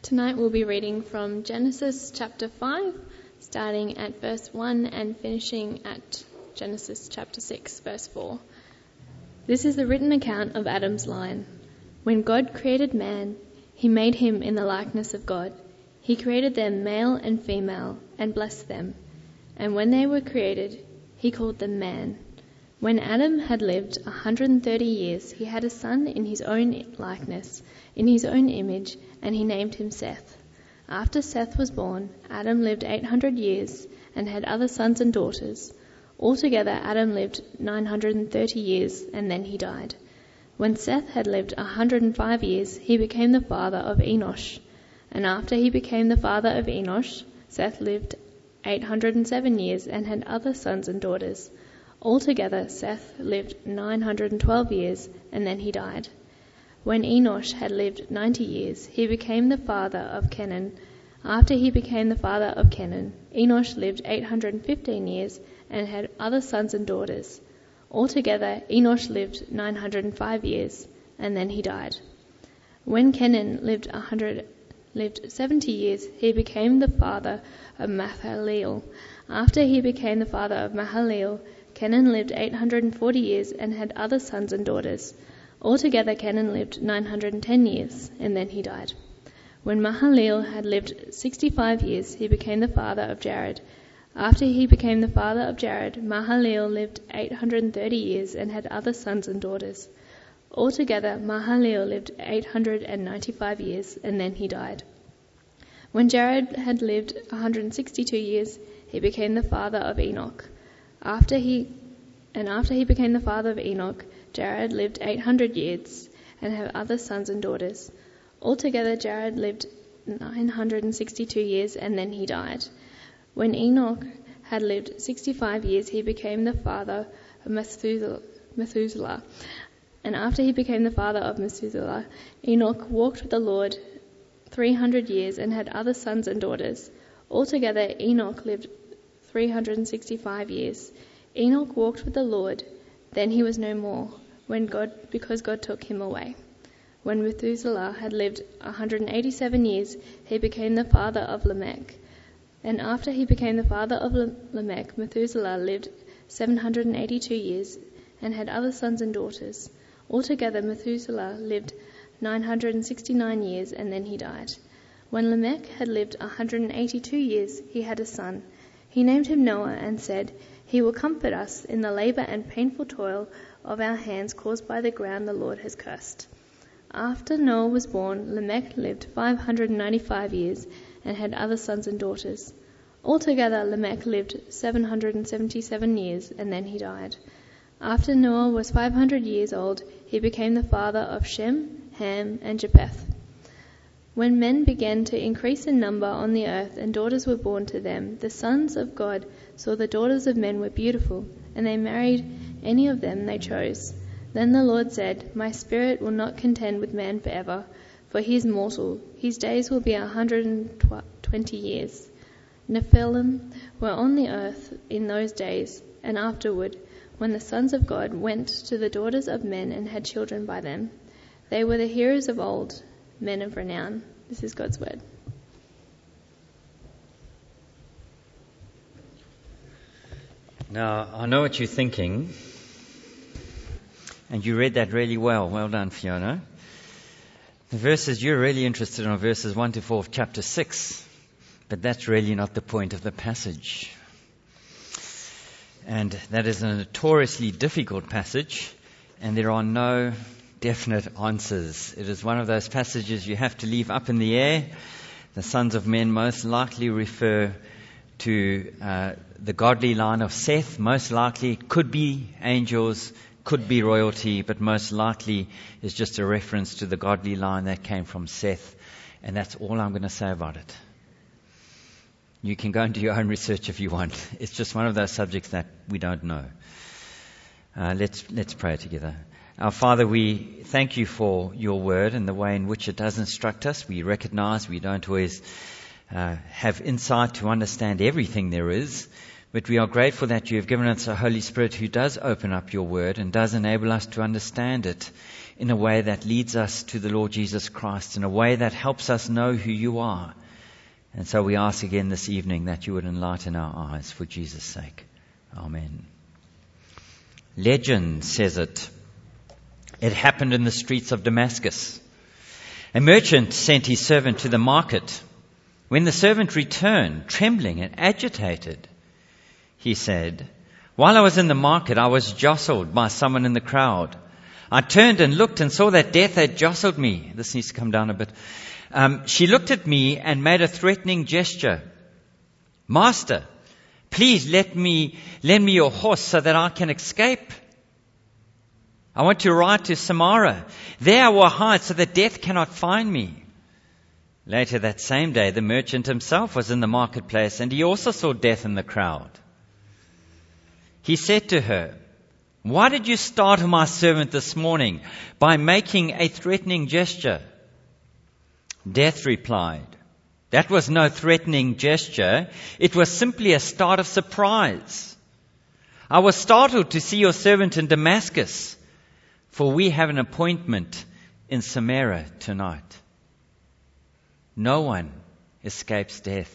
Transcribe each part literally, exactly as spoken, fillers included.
Tonight we'll be reading from Genesis chapter five, starting at verse one and finishing at Genesis chapter six, verse four. This is the written account of Adam's line. When God created man, he made him in the likeness of God. He created them male and female and blessed them. And when they were created, he called them man. When Adam had lived a hundred and thirty years, he had a son in his own likeness, in his own image, and he named him Seth. After Seth was born, Adam lived eight hundred years and had other sons and daughters. Altogether, Adam lived nine hundred and thirty years, and then he died. When Seth had lived a hundred and five years, he became the father of Enosh. And after he became the father of Enosh, Seth lived eight hundred and seven years and had other sons and daughters. Altogether, Seth lived nine hundred and twelve years, and then he died. When Enosh had lived ninety years, he became the father of Kenan. After he became the father of Kenan, Enosh lived eight hundred and fifteen years and had other sons and daughters. Altogether, Enosh lived nine hundred and five years, and then he died. When Kenan lived a hundred, lived seventy years, he became the father of Mahalalel. After he became the father of Mahalalel, Kenan lived eight hundred and forty years and had other sons and daughters. Altogether, Kenan lived nine hundred and ten years, and then he died. When Mahalalel had lived sixty-five years, he became the father of Jared. After he became the father of Jared, Mahalalel lived eight hundred and thirty years and had other sons and daughters. Altogether, Mahalalel lived eight hundred and ninety-five years, and then he died. When Jared had lived one hundred and sixty-two years, he became the father of Enoch. After he, and after he became the father of Enoch, Jared lived eight hundred years and had other sons and daughters. Altogether, Jared lived nine hundred and sixty-two years, and then he died. When Enoch had lived sixty-five years, he became the father of Methuselah. And after he became the father of Methuselah, Enoch walked with the Lord three hundred years and had other sons and daughters. Altogether, Enoch lived three hundred and sixty-five years. Enoch walked with the Lord, then he was no more, when God, because God took him away. When Methuselah had lived one hundred and eighty-seven years, he became the father of Lamech. And after he became the father of Lamech, Methuselah lived seven hundred and eighty-two years and had other sons and daughters. Altogether, Methuselah lived nine hundred and sixty-nine years, and then he died. When Lamech had lived one hundred and eighty-two years, he had a son. He named him Noah and said, "He will comfort us in the labor and painful toil of our hands caused by the ground the Lord has cursed." After Noah was born, Lamech lived five hundred and ninety-five years and had other sons and daughters. Altogether, Lamech lived seven hundred and seventy-seven years, and then he died. After Noah was five hundred years old, he became the father of Shem, Ham, and Japheth. When men began to increase in number on the earth and daughters were born to them, the sons of God saw the daughters of men were beautiful, and they married any of them they chose. Then the Lord said, "My spirit will not contend with man forever, for he is mortal. His days will be a hundred and twenty years." Nephilim were on the earth in those days, and afterward, when the sons of God went to the daughters of men and had children by them. They were the heroes of old, men of renown. This is God's word. Now, I know what you're thinking, and you read that really well. Well done, Fiona. The verses you're really interested in are verses one to four of chapter six, but that's really not the point of the passage. And that is a notoriously difficult passage, and there are no definite answers. It is one of those passages you have to leave up in the air. The sons of men most likely refer to uh, the godly line of Seth. Most likely could be angels, could be royalty, but most likely is just a reference to the godly line that came from Seth. And that's all I'm going to say about it. You can go and do your own research if you want. It's just one of those subjects that we don't know. Uh, let's let's pray together. Our Father, we thank you for your word and the way in which it does instruct us. We recognize we don't always uh, have insight to understand everything there is, But we are grateful that you have given us a Holy Spirit who does open up your word and does enable us to understand it in a way that leads us to the Lord Jesus Christ, in a way that helps us know who you are. And so we ask again this evening that you would enlighten our eyes for Jesus' sake. Amen. Legend says it. It happened in the streets of Damascus. A merchant sent his servant to the market. When the servant returned, trembling and agitated, he said, "While I was in the market, I was jostled by someone in the crowd. I turned and looked and saw that death had jostled me." This needs to come down a bit. Um, she looked at me and made a threatening gesture. "Master, please let me lend me your horse so that I can escape. I want to ride to Samaria. There I will hide so that death cannot find me." Later that same day, the merchant himself was in the marketplace, and he also saw death in the crowd. He said to her, "Why did you startle my servant this morning by making a threatening gesture?" Death replied, "That was no threatening gesture. It was simply a start of surprise. I was startled to see your servant in Damascus, for we have an appointment in Samaria tonight." No one escapes death.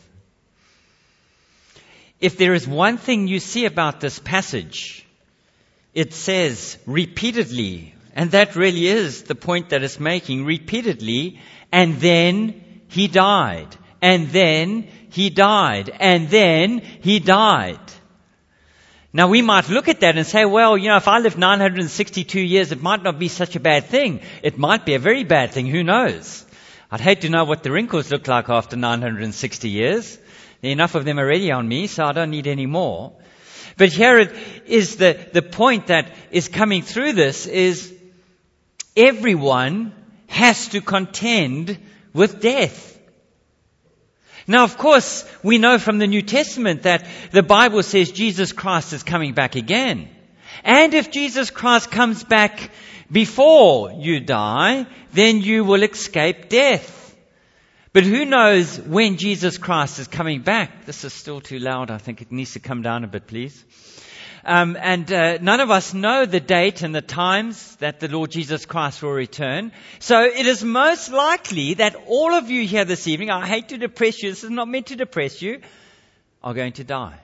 If there is one thing you see about this passage, it says repeatedly, and that really is the point that it's making, repeatedly, and then he died, and then he died, and then he died. Now we might look at that and say, well, you know, if I lived nine hundred sixty-two years, it might not be such a bad thing. It might be a very bad thing, who knows? I'd hate to know what the wrinkles look like after nine hundred sixty years. There are enough of them already on me, so I don't need any more. But here it is the, the point that is coming through this is everyone has to contend with death. Now, of course, we know from the New Testament that the Bible says Jesus Christ is coming back again. And if Jesus Christ comes back before you die, then you will escape death. But who knows when Jesus Christ is coming back? This is still too loud. I think it needs to come down a bit, please. Um, and uh, none of us know the date and the times that the Lord Jesus Christ will return. So it is most likely that all of you here this evening, I hate to depress you, this is not meant to depress you, are going to die.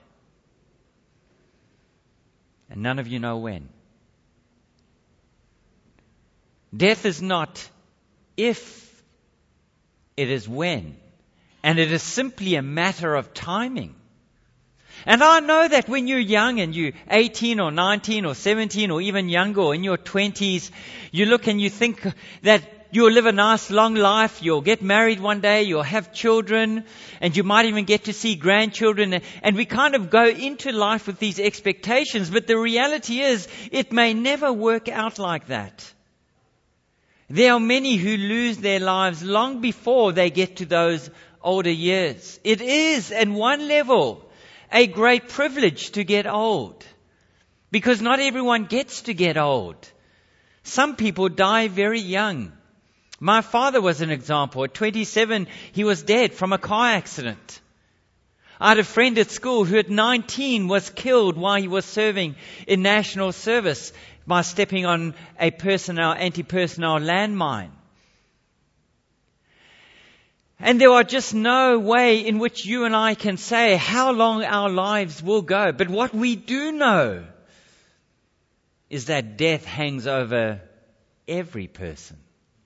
And none of you know when. Death is not if, it is when. And it is simply a matter of timing. And I know that when you're young and you're eighteen or nineteen or seventeen or even younger or in your twenties, you look and you think that you'll live a nice long life, you'll get married one day, you'll have children, and you might even get to see grandchildren. And we kind of go into life with these expectations, but the reality is it may never work out like that. There are many who lose their lives long before they get to those older years. It is, at one level, a great privilege to get old, because not everyone gets to get old. Some people die very young. My father was an example. At twenty-seven, he was dead from a car accident. I had a friend at school who at nineteen was killed while he was serving in national service by stepping on a personnel, anti-personnel landmine. And there are just no way in which you and I can say how long our lives will go. But what we do know is that death hangs over every person.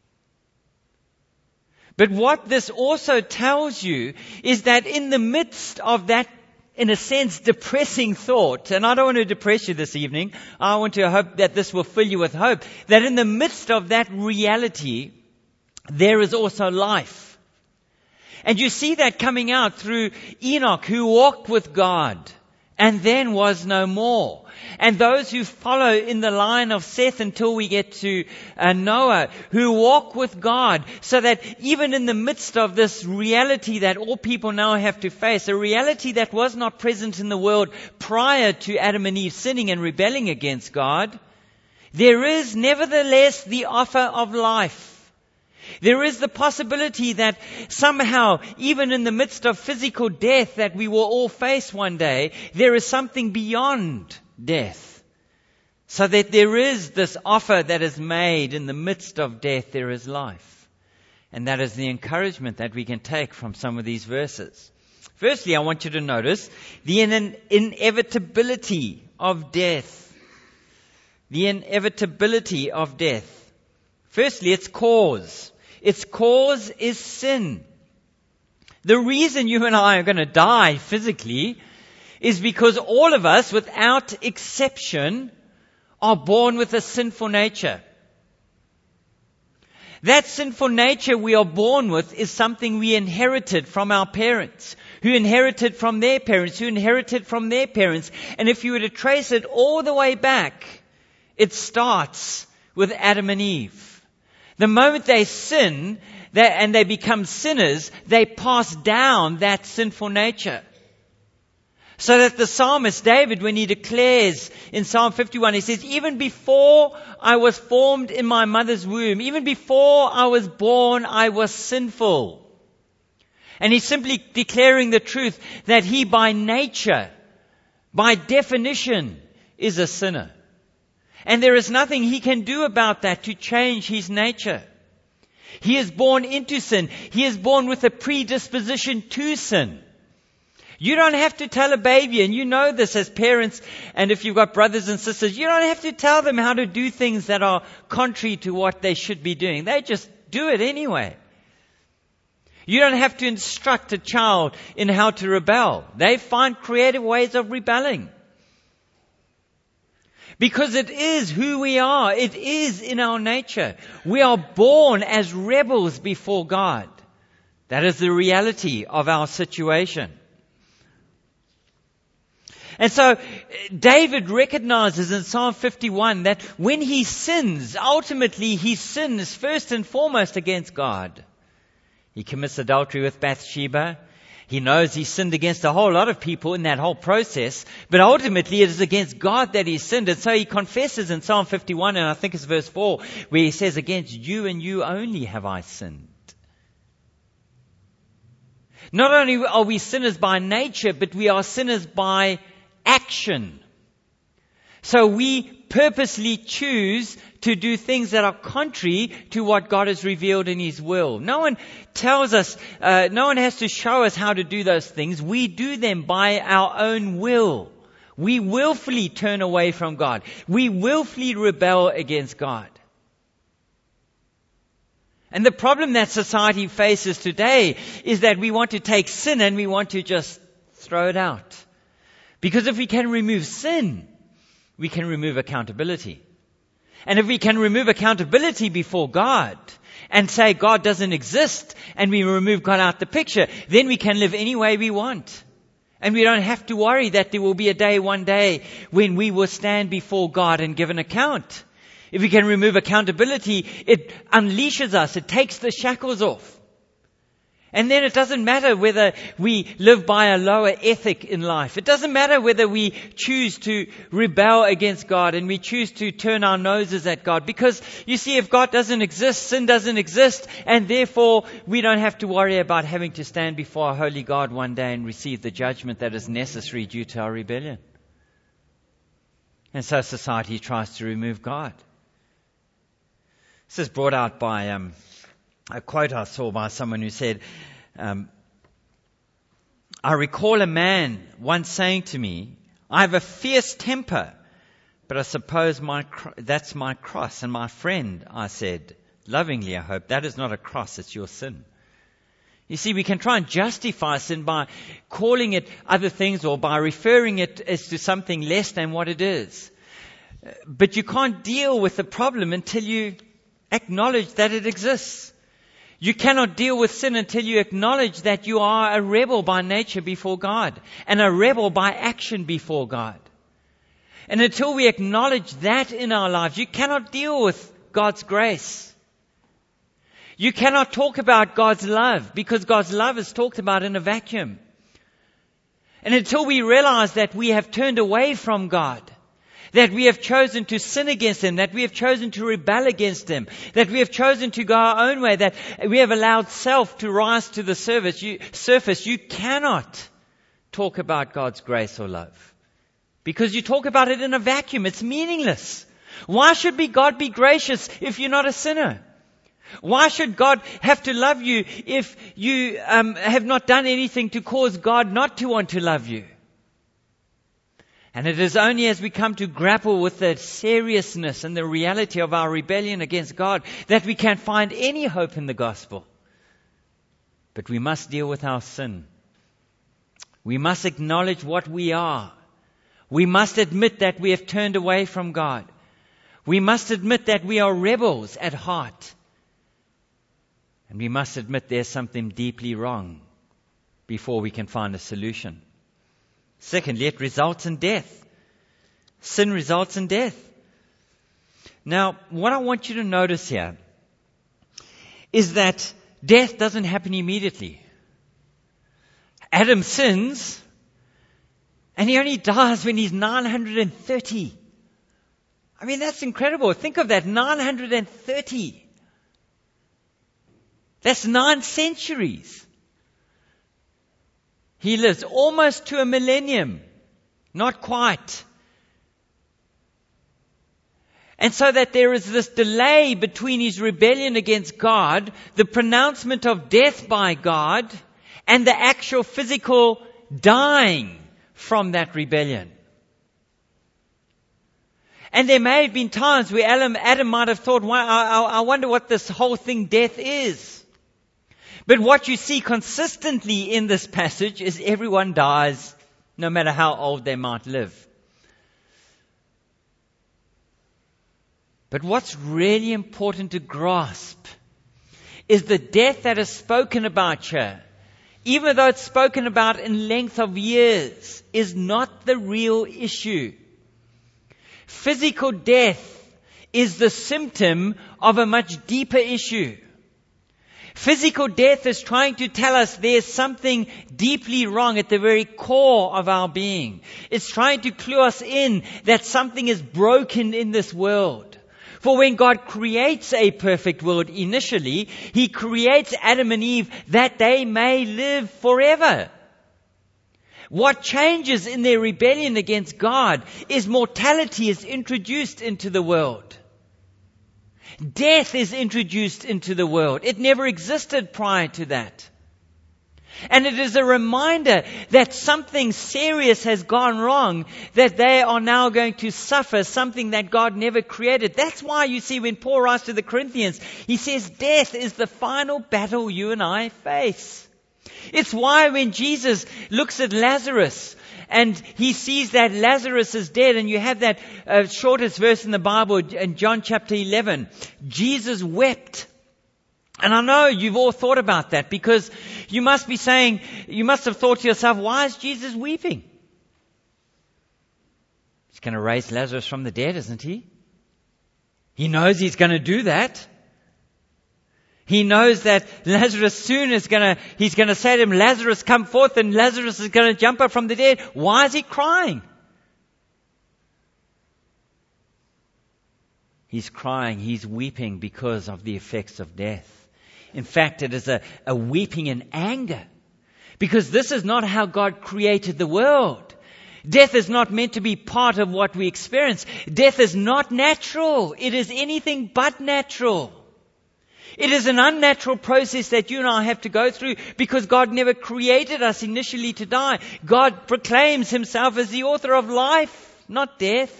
But what this also tells you is that in the midst of that, in a sense, depressing thought, and I don't want to depress you this evening, I want to hope that this will fill you with hope, that in the midst of that reality, there is also life. And you see that coming out through Enoch, who walked with God and then was no more. And those who follow in the line of Seth until we get to uh, Noah, who walk with God, so that even in the midst of this reality that all people now have to face, a reality that was not present in the world prior to Adam and Eve sinning and rebelling against God, there is nevertheless the offer of life. There is the possibility that somehow, even in the midst of physical death that we will all face one day, there is something beyond death. So that there is this offer that is made in the midst of death, there is life. And that is the encouragement that we can take from some of these verses. Firstly, I want you to notice the in- inevitability of death. The inevitability of death. Firstly, its cause. Its cause is sin. The reason you and I are going to die physically is because all of us, without exception, are born with a sinful nature. That sinful nature we are born with is something we inherited from our parents, who inherited from their parents, who inherited from their parents. And if you were to trace it all the way back, it starts with Adam and Eve. The moment they sin they, and they become sinners, they pass down that sinful nature. So that the psalmist David, when he declares in Psalm fifty-one, he says, even before I was formed in my mother's womb, even before I was born, I was sinful. And he's simply declaring the truth that he by nature, by definition, is a sinner. And there is nothing he can do about that to change his nature. He is born into sin. He is born with a predisposition to sin. You don't have to tell a baby, and you know this as parents, and if you've got brothers and sisters, you don't have to tell them how to do things that are contrary to what they should be doing. They just do it anyway. You don't have to instruct a child in how to rebel. They find creative ways of rebelling. Because it is who we are. It is in our nature. We are born as rebels before God. That is the reality of our situation. And so David recognizes in Psalm fifty-one that when he sins, ultimately he sins first and foremost against God. He commits adultery with Bathsheba. He knows he sinned against a whole lot of people in that whole process, but ultimately it is against God that he sinned. And so he confesses in Psalm fifty-one, and I think it's verse four, where he says, against you and you only have I sinned. Not only are we sinners by nature, but we are sinners by action. So we purposely choose to do things that are contrary to what God has revealed in His will. No one tells us, uh, no one has to show us how to do those things. We do them by our own will. We willfully turn away from God. We willfully rebel against God. And the problem that society faces today is that we want to take sin and we want to just throw it out. Because if we can remove sin, we can remove accountability. And if we can remove accountability before God and say God doesn't exist and we remove God out the picture, then we can live any way we want. And we don't have to worry that there will be a day one day when we will stand before God and give an account. If we can remove accountability, it unleashes us. It takes the shackles off. And then it doesn't matter whether we live by a lower ethic in life. It doesn't matter whether we choose to rebel against God and we choose to turn our noses at God. Because, you see, if God doesn't exist, sin doesn't exist, and therefore we don't have to worry about having to stand before a holy God one day and receive the judgment that is necessary due to our rebellion. And so society tries to remove God. This is brought out by um, a quote I saw by someone who said, um, I recall a man once saying to me, I have a fierce temper, but I suppose my cro- that's my cross. And my friend, I said, lovingly I hope, that is not a cross, it's your sin. You see, we can try and justify sin by calling it other things or by referring it as to something less than what it is. But you can't deal with the problem until you acknowledge that it exists. You cannot deal with sin until you acknowledge that you are a rebel by nature before God and a rebel by action before God. And until we acknowledge that in our lives, you cannot deal with God's grace. You cannot talk about God's love because God's love is talked about in a vacuum. And until we realize that we have turned away from God That we have chosen to sin against Him, that we have chosen to rebel against Him, that we have chosen to go our own way, that we have allowed self to rise to the surface. You, surface. You cannot talk about God's grace or love, because you talk about it in a vacuum. It's meaningless. Why should be God be gracious if you're not a sinner? Why should God have to love you if you um, have not done anything to cause God not to want to love you? And it is only as we come to grapple with the seriousness and the reality of our rebellion against God that we can find any hope in the gospel. But we must deal with our sin. We must acknowledge what we are. We must admit that we have turned away from God. We must admit that we are rebels at heart. And we must admit there's something deeply wrong before we can find a solution. Secondly, it results in death. Sin results in death. Now, what I want you to notice here is that death doesn't happen immediately. Adam sins, and he only dies when he's nine hundred thirty. I mean, that's incredible. Think of that, nine hundred thirty. That's nine centuries. He lives almost to a millennium. Not quite. And so that there is this delay between his rebellion against God, the pronouncement of death by God, and the actual physical dying from that rebellion. And there may have been times where Adam, Adam might have thought, well, I, I wonder what this whole thing death is. But what you see consistently in this passage is everyone dies, no matter how old they might live. But what's really important to grasp is the death that is spoken about here, even though it's spoken about in length of years, is not the real issue. Physical death is the symptom of a much deeper issue. Physical death is trying to tell us there's something deeply wrong at the very core of our being. It's trying to clue us in that something is broken in this world. For when God creates a perfect world initially, He creates Adam and Eve that they may live forever. What changes in their rebellion against God is mortality is introduced into the world. Death is introduced into the world. It never existed prior to that. And it is a reminder that something serious has gone wrong, that they are now going to suffer something that God never created. That's why you see when Paul writes to the Corinthians, he says death is the final battle you and I face. It's why when Jesus looks at Lazarus and he sees that Lazarus is dead, and you have that uh, shortest verse in the Bible in John chapter eleven, Jesus wept. And I know you've all thought about that, because you must be saying, you must have thought to yourself, why is Jesus weeping? He's going to raise Lazarus from the dead, isn't he? He knows he's going to do that. He knows that Lazarus soon is going to, he's going to say to him, Lazarus, come forth, and Lazarus is going to jump up from the dead. Why is he crying? He's crying, he's weeping because of the effects of death. In fact, it is a, a weeping in anger, because this is not how God created the world. Death is not meant to be part of what we experience. Death is not natural. It is anything but natural. It is an unnatural process that you and I have to go through, because God never created us initially to die. God proclaims Himself as the author of life, not death.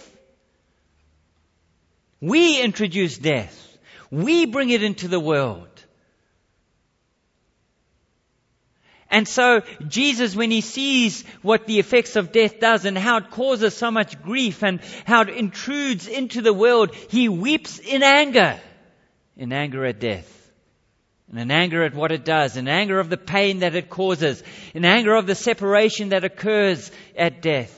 We introduce death. We bring it into the world. And so Jesus, when He sees what the effects of death does and how it causes so much grief and how it intrudes into the world, He weeps in anger. In anger at death. And in anger at what it does. In anger of the pain that it causes. In anger of the separation that occurs at death.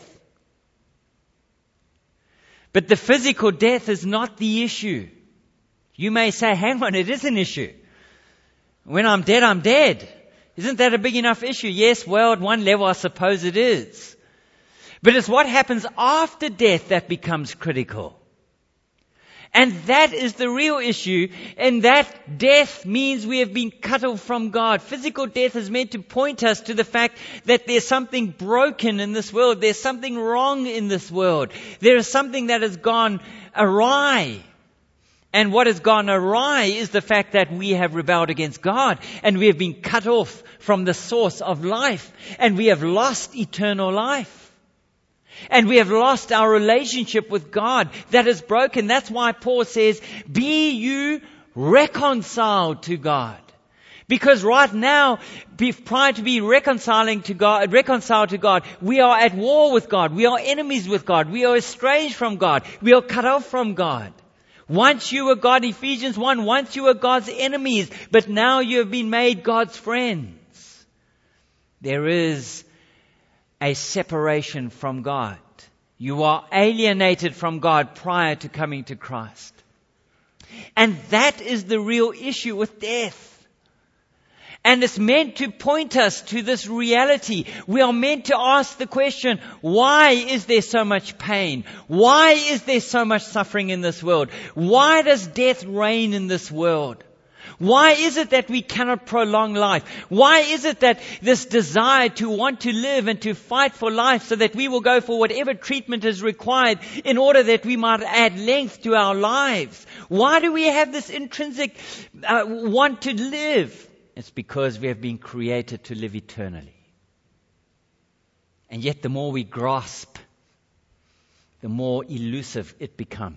But the physical death is not the issue. You may say, hang on, it is an issue. When I'm dead, I'm dead. Isn't that a big enough issue? Yes, well, at one level, I suppose it is. But it's what happens after death that becomes critical. And that is the real issue. And that death means we have been cut off from God. Physical death is meant to point us to the fact that there's something broken in this world. There's something wrong in this world. There is something that has gone awry. And what has gone awry is the fact that we have rebelled against God. And we have been cut off from the source of life. And we have lost eternal life. And we have lost our relationship with God. That is broken. That's why Paul says, be you reconciled to God. Because right now, prior to be reconciling to God, reconciled to God, we are at war with God. We are enemies with God. We are estranged from God. We are cut off from God. Once you were God, Ephesians one, once you were God's enemies, but now you have been made God's friends. There is a separation from God. You are alienated from God prior to coming to Christ. And that is the real issue with death. And it's meant to point us to this reality. We are meant to ask the question, why is there so much pain? Why is there so much suffering in this world? Why does death reign in this world? Why is it that we cannot prolong life? Why is it that this desire to want to live and to fight for life so that we will go for whatever treatment is required in order that we might add length to our lives? Why do we have this intrinsic uh, want to live? It's because we have been created to live eternally. And yet the more we grasp, the more elusive it becomes.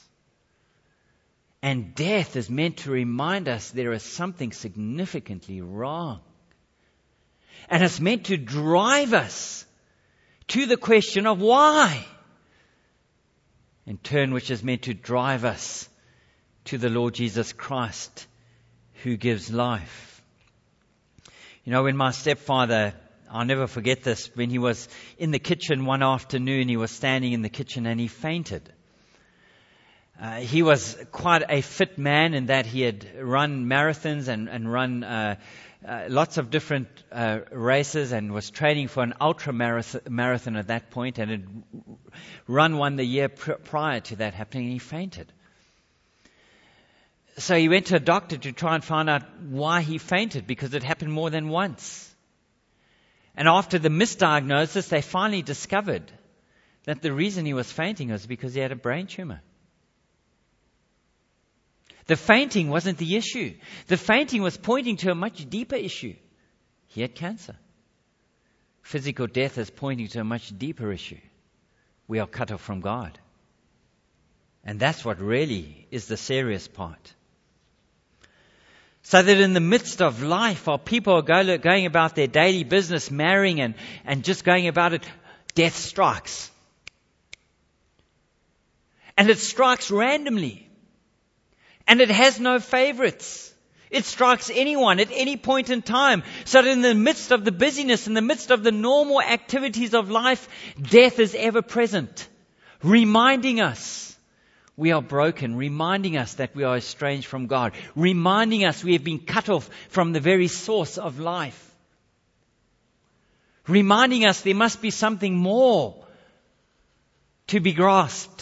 And death is meant to remind us there is something significantly wrong. And it's meant to drive us to the question of why. In turn, which is meant to drive us to the Lord Jesus Christ, who gives life. You know, when my stepfather, I'll never forget this, when he was in the kitchen one afternoon, he was standing in the kitchen and he fainted. Uh, he was quite a fit man in that he had run marathons and, and run uh, uh, lots of different uh, races and was training for an ultra marathon, marathon at that point and had run one the year pr- prior to that happening, and he fainted. So he went to a doctor to try and find out why he fainted, because it happened more than once. And after the misdiagnosis, they finally discovered that the reason he was fainting was because he had a brain tumor. The fainting wasn't the issue. The fainting was pointing to a much deeper issue. He had cancer. Physical death is pointing to a much deeper issue. We are cut off from God. And that's what really is the serious part. So that in the midst of life, while people are go, going about their daily business, marrying and, and just going about it, death strikes. And it strikes randomly. And it has no favorites. It strikes anyone at any point in time. So that in the midst of the busyness, in the midst of the normal activities of life, death is ever present, reminding us we are broken, reminding us that we are estranged from God, reminding us we have been cut off from the very source of life, reminding us there must be something more to be grasped.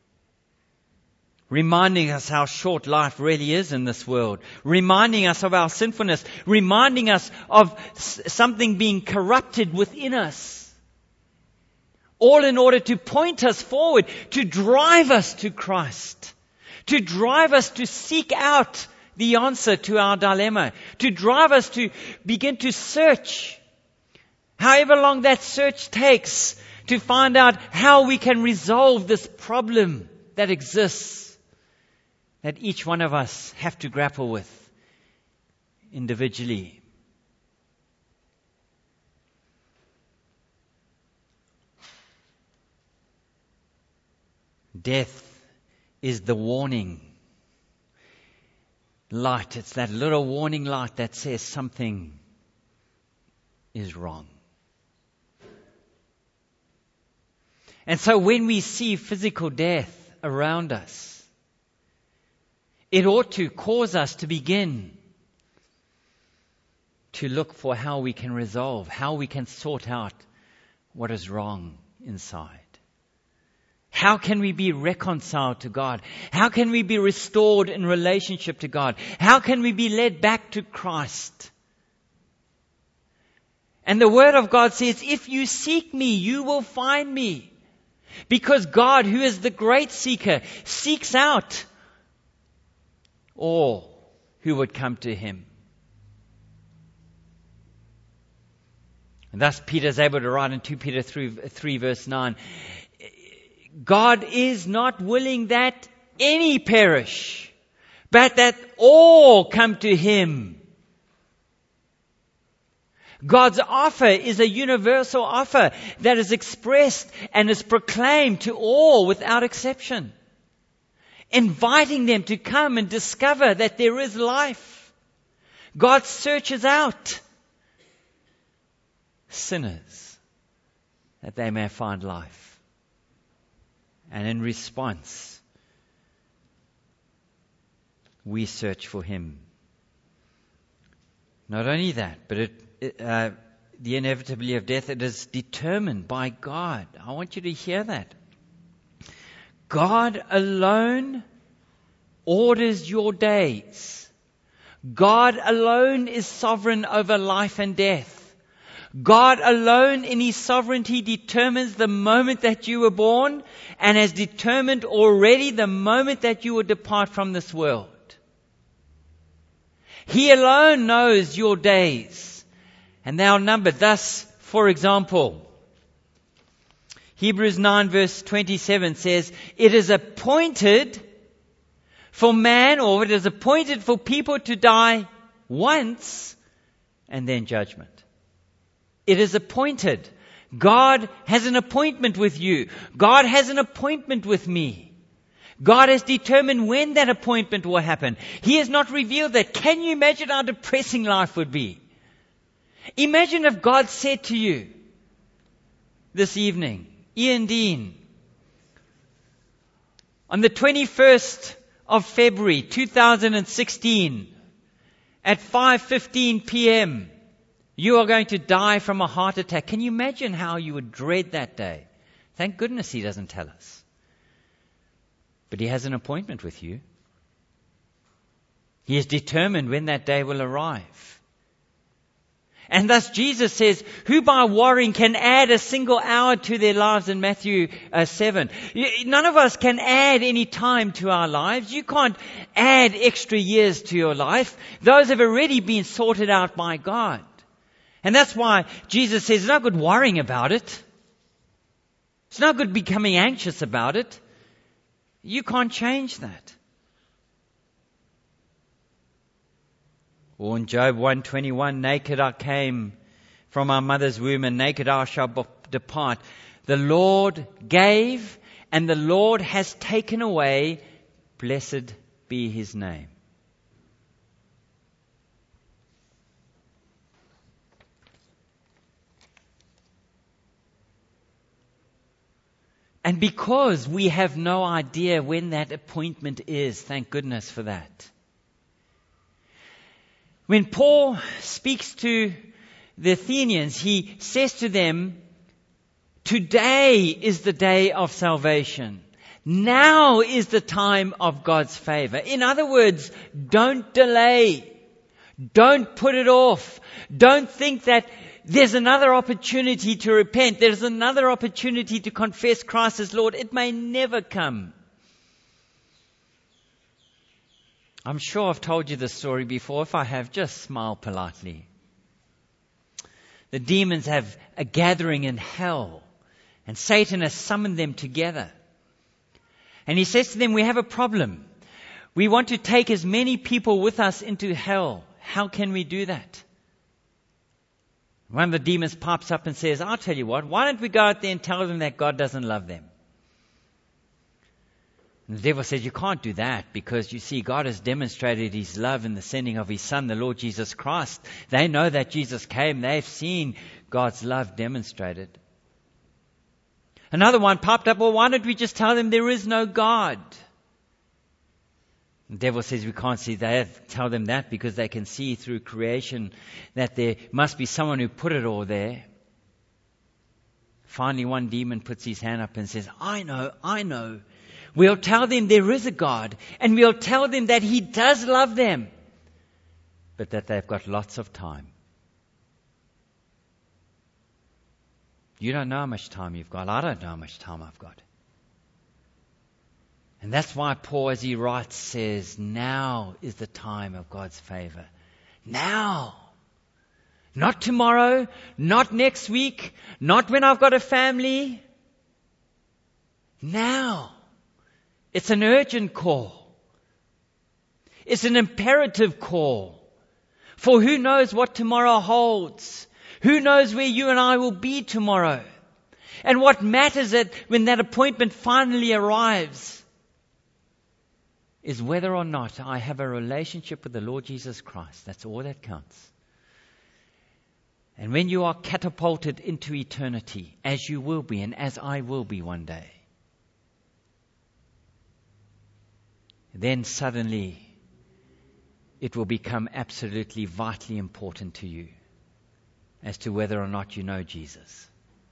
Reminding us how short life really is in this world. Reminding us of our sinfulness. Reminding us of s- something being corrupted within us. All in order to point us forward, to drive us to Christ. To drive us to seek out the answer to our dilemma. To drive us to begin to search, however long that search takes, to find out how we can resolve this problem that exists, that each one of us have to grapple with individually. Death is the warning light. It's that little warning light that says something is wrong. And so when we see physical death around us, it ought to cause us to begin to look for how we can resolve, how we can sort out what is wrong inside? How can we be reconciled to God? How can we be restored in relationship to God? How can we be led back to Christ? And the Word of God says, if you seek me, you will find me. Because God, who is the great seeker, seeks out all who would come to Him. And thus Peter's able to write in Second Peter three verse nine, God is not willing that any perish, but that all come to Him. God's offer is a universal offer that is expressed and is proclaimed to all without exception, inviting them to come and discover that there is life. God searches out sinners that they may find life. And in response, we search for Him. Not only that, but it, it, uh, the inevitability of death, it is determined by God. I want you to hear that. God alone orders your days. God alone is sovereign over life and death. God alone in His sovereignty determines the moment that you were born and has determined already the moment that you will depart from this world. He alone knows your days and they are numbered. Thus, for example, Hebrews nine verse twenty-seven says, it is appointed for man, or it is appointed for people to die once and then judgment. It is appointed. God has an appointment with you. God has an appointment with me. God has determined when that appointment will happen. He has not revealed that. Can you imagine how depressing life would be? Imagine if God said to you this evening, Ian Dean, on the twenty-first of February two thousand sixteen at five fifteen p.m., you are going to die from a heart attack. Can you imagine how you would dread that day? Thank goodness He doesn't tell us. But He has an appointment with you. He has determined when that day will arrive. And thus Jesus says, who by worrying can add a single hour to their lives in Matthew uh, seven. None of us can add any time to our lives. You can't add extra years to your life. Those have already been sorted out by God. And that's why Jesus says it's not good worrying about it. It's not good becoming anxious about it. You can't change that. Or in Job one twenty-one, naked I came from our mother's womb, and naked I shall depart. The Lord gave, and the Lord has taken away. Blessed be His name. And because we have no idea when that appointment is, thank goodness for that. When Paul speaks to the Athenians, he says to them, today is the day of salvation. Now is the time of God's favor. In other words, don't delay. Don't put it off. Don't think that there's another opportunity to repent. There's another opportunity to confess Christ as Lord. It may never come. I'm sure I've told you this story before. If I have, just smile politely. The demons have a gathering in hell, and Satan has summoned them together. And he says to them, we have a problem. We want to take as many people with us into hell. How can we do that? One of the demons pops up and says, I'll tell you what, why don't we go out there and tell them that God doesn't love them? And the devil says, you can't do that, because you see, God has demonstrated His love in the sending of His Son, the Lord Jesus Christ. They know that Jesus came. They've seen God's love demonstrated. Another one popped up, well, why don't we just tell them there is no God? The devil says we can't see that, tell them that, because they can see through creation that there must be someone who put it all there. Finally, one demon puts his hand up and says, I know, I know. We'll tell them there is a God, and we'll tell them that He does love them, but that they've got lots of time. You don't know how much time you've got. I don't know how much time I've got. And that's why Paul, as he writes, says, now is the time of God's favor. Now. Not tomorrow, not next week, not when I've got a family. Now. It's an urgent call. It's an imperative call. For who knows what tomorrow holds? Who knows where you and I will be tomorrow? And what matters it when that appointment finally arrives is whether or not I have a relationship with the Lord Jesus Christ. That's all that counts. And when you are catapulted into eternity, as you will be and as I will be one day, then suddenly it will become absolutely vitally important to you as to whether or not you know Jesus.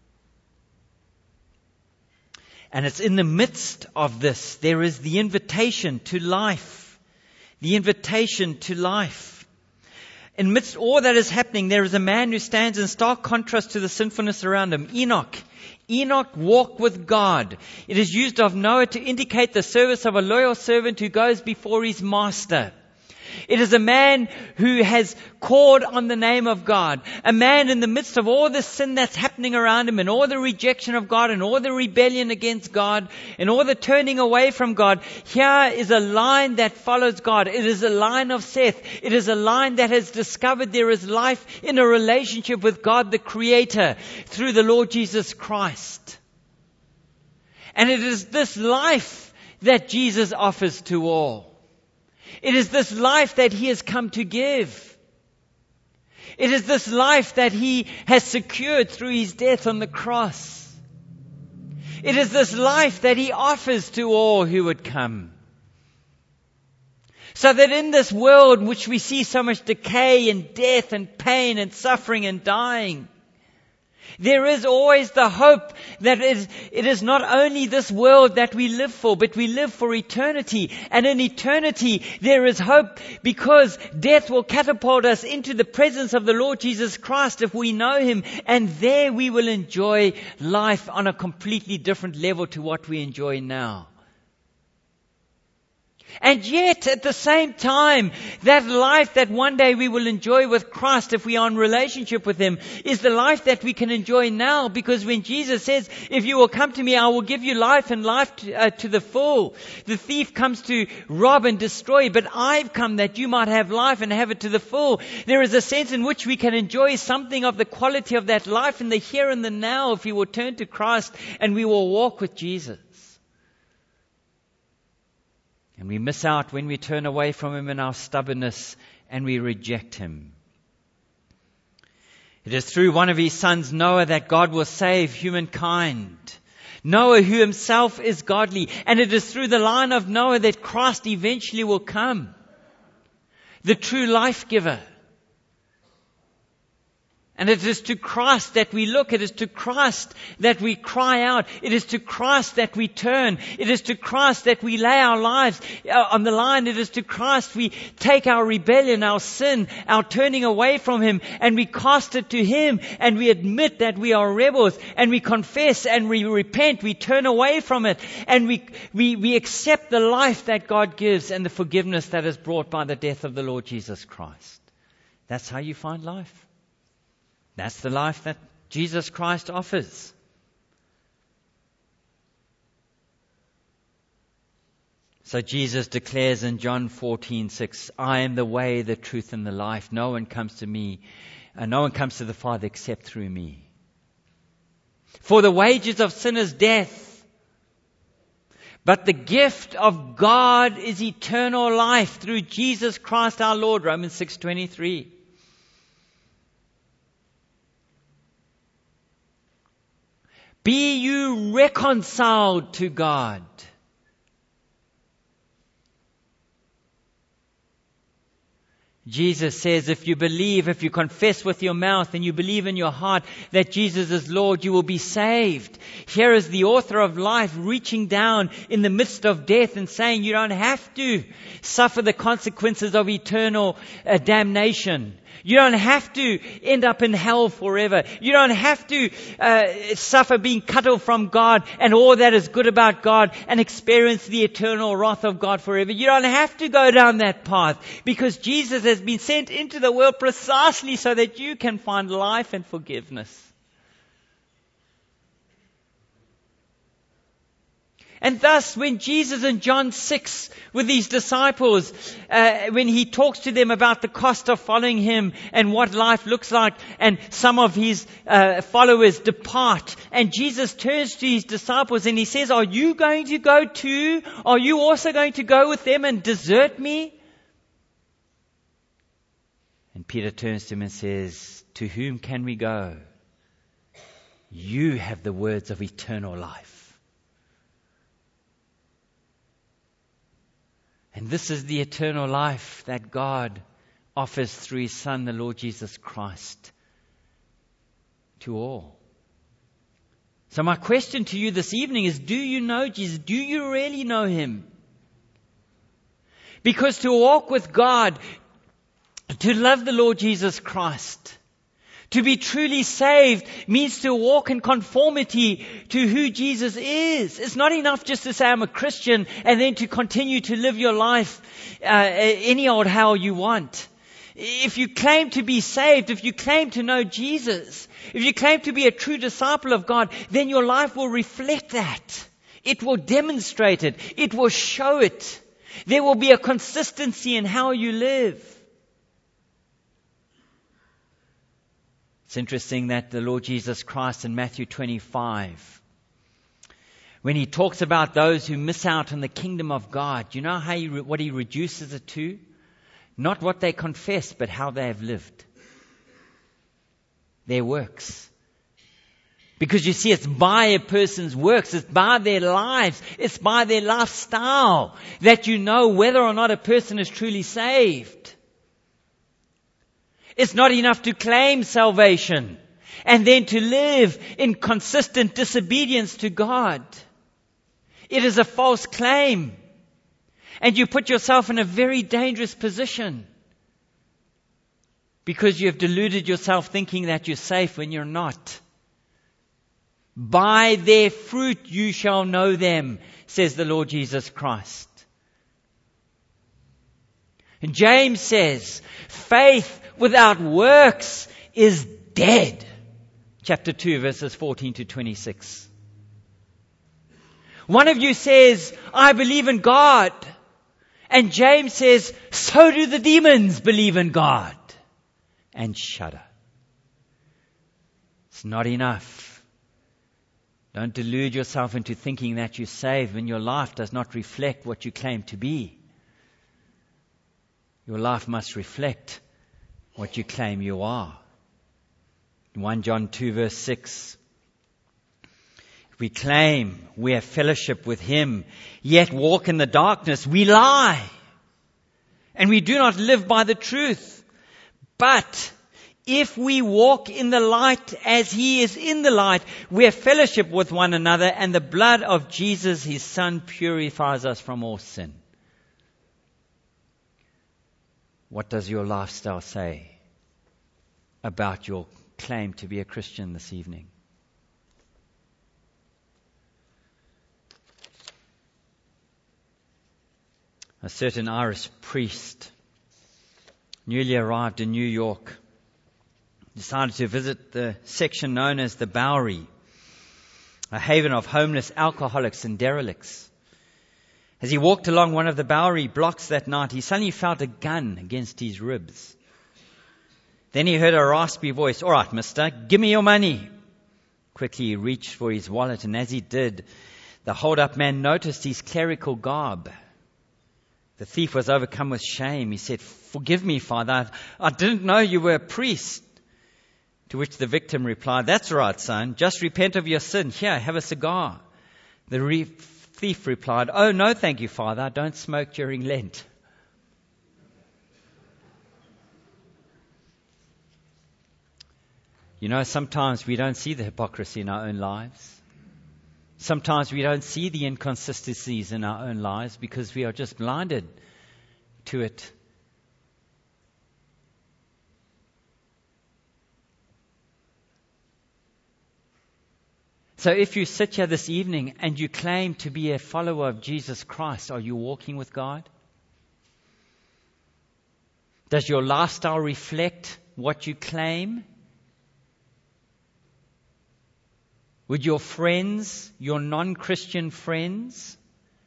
And it's in the midst of this, there is the invitation to life. The invitation to life. In midst of all that is happening, there is a man who stands in stark contrast to the sinfulness around him. Enoch. Enoch walked with God. It is used of Noah to indicate the service of a loyal servant who goes before his master. It is a man who has called on the name of God. A man in the midst of all the sin that's happening around him and all the rejection of God and all the rebellion against God and all the turning away from God. Here is a line that follows God. It is a line of Seth. It is a line that has discovered there is life in a relationship with God the Creator through the Lord Jesus Christ. And it is this life that Jesus offers to all. It is this life that He has come to give. It is this life that He has secured through His death on the cross. It is this life that He offers to all who would come. So that in this world in which we see so much decay and death and pain and suffering and dying, there is always the hope that it is, it is not only this world that we live for, but we live for eternity. And in eternity, there is hope because death will catapult us into the presence of the Lord Jesus Christ if we know Him. And there we will enjoy life on a completely different level to what we enjoy now. And yet, at the same time, that life that one day we will enjoy with Christ if we are in relationship with Him is the life that we can enjoy now. Because when Jesus says, if you will come to me, I will give you life and life to, uh, to the full. The thief comes to rob and destroy, but I've come that you might have life and have it to the full. There is a sense in which we can enjoy something of the quality of that life in the here and the now if we will turn to Christ and we will walk with Jesus. And we miss out when we turn away from Him in our stubbornness and we reject Him. It is through one of His sons, Noah, that God will save humankind. Noah, who himself is godly. And it is through the line of Noah that Christ eventually will come. The true life giver. And it is to Christ that we look. It is to Christ that we cry out. It is to Christ that we turn. It is to Christ that we lay our lives on the line. It is to Christ we take our rebellion, our sin, our turning away from Him, and we cast it to Him, and we admit that we are rebels, and we confess and we repent. We turn away from it, and we, we, we accept the life that God gives and the forgiveness that is brought by the death of the Lord Jesus Christ. That's how you find life. That's the life that Jesus Christ offers. So Jesus declares in John fourteen six, I am the way, the truth, and the life. No one comes to me, and no one comes to the Father except through me. For the wages of sin is death, but the gift of God is eternal life through Jesus Christ our Lord. Romans six twenty-three. Be you reconciled to God. Jesus says, if you believe, if you confess with your mouth and you believe in your heart that Jesus is Lord, you will be saved. Here is the author of life reaching down in the midst of death and saying, you don't have to suffer the consequences of eternal uh, damnation. You don't have to end up in hell forever. You don't have to uh, suffer being cut off from God and all that is good about God and experience the eternal wrath of God forever. You don't have to go down that path, because Jesus has been sent into the world precisely so that you can find life and forgiveness. And thus, when Jesus in John six with his disciples, uh, when he talks to them about the cost of following him and what life looks like, and some of his uh, followers depart, and Jesus turns to his disciples and he says, are you going to go too? Are you also going to go with them and desert me? And Peter turns to him and says, to whom can we go? You have the words of eternal life. And this is the eternal life that God offers through His Son, the Lord Jesus Christ, to all. So my question to you this evening is, do you know Jesus? Do you really know Him? Because to walk with God, to love the Lord Jesus Christ, to be truly saved means to walk in conformity to who Jesus is. It's not enough just to say I'm a Christian and then to continue to live your life uh, any old how you want. If you claim to be saved, if you claim to know Jesus, if you claim to be a true disciple of God, then your life will reflect that. It will demonstrate it. It will show it. There will be a consistency in how you live. It's interesting that the Lord Jesus Christ in Matthew twenty-five, when He talks about those who miss out on the kingdom of God, you know how he, what He reduces it to? Not what they confess, but how they have lived. Their works. Because you see, it's by a person's works, it's by their lives, it's by their lifestyle that you know whether or not a person is truly saved. It's not enough to claim salvation and then to live in consistent disobedience to God. It is a false claim. And you put yourself in a very dangerous position, because you have deluded yourself thinking that you're safe when you're not. By their fruit you shall know them, says the Lord Jesus Christ. And James says, faith without works is dead. Chapter two, verses fourteen to twenty-six. One of you says, I believe in God. And James says, so do the demons believe in God and shudder. It's not enough. Don't delude yourself into thinking that you're saved when your life does not reflect what you claim to be. Your life must reflect what you claim you are. First John two verse six. If we claim we have fellowship with Him, yet walk in the darkness, we lie. And we do not live by the truth. But if we walk in the light as He is in the light, we have fellowship with one another, and the blood of Jesus, His Son, purifies us from all sin. What does your lifestyle say about your claim to be a Christian this evening? A certain Irish priest, newly arrived in New York, decided to visit the section known as the Bowery, a haven of homeless alcoholics and derelicts. As he walked along one of the Bowery blocks that night, he suddenly felt a gun against his ribs. Then he heard a raspy voice, "All right, mister, give me your money." Quickly he reached for his wallet, and as he did, the hold-up man noticed his clerical garb. The thief was overcome with shame. He said, "Forgive me, Father, I didn't know you were a priest." To which the victim replied, "That's right, son, just repent of your sin. Here, have a cigar." The re- thief replied, "Oh, no, thank you, Father, I don't smoke during Lent." You know, sometimes we don't see the hypocrisy in our own lives. Sometimes we don't see the inconsistencies in our own lives because we are just blinded to it. So if you sit here this evening and you claim to be a follower of Jesus Christ, are you walking with God? Does your lifestyle reflect what you claim? Would your friends, your non-Christian friends,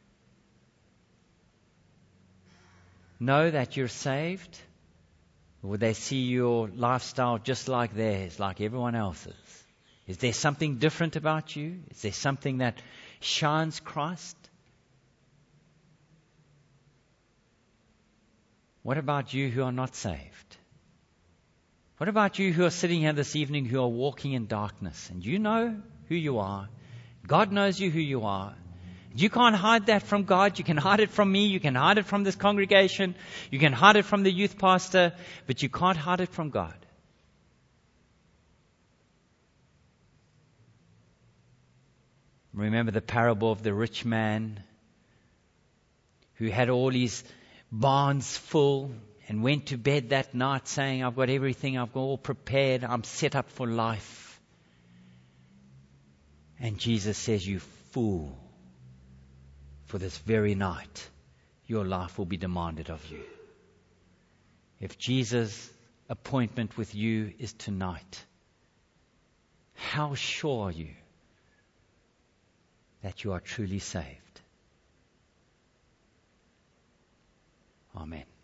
know that you're saved? Or would they see your lifestyle just like theirs, like everyone else's? Is there something different about you? Is there something that shines Christ? What about you who are not saved? What about you who are sitting here this evening who are walking in darkness? And you know who you are. God knows you who you are. You can't hide that from God. You can hide it from me. You can hide it from this congregation. You can hide it from the youth pastor. But you can't hide it from God. Remember the parable of the rich man who had all his barns full and went to bed that night saying, I've got everything, I've got all prepared, I'm set up for life. And Jesus says, you fool, for this very night your life will be demanded of you. If Jesus' appointment with you is tonight, how sure are you that you are truly saved? Amen.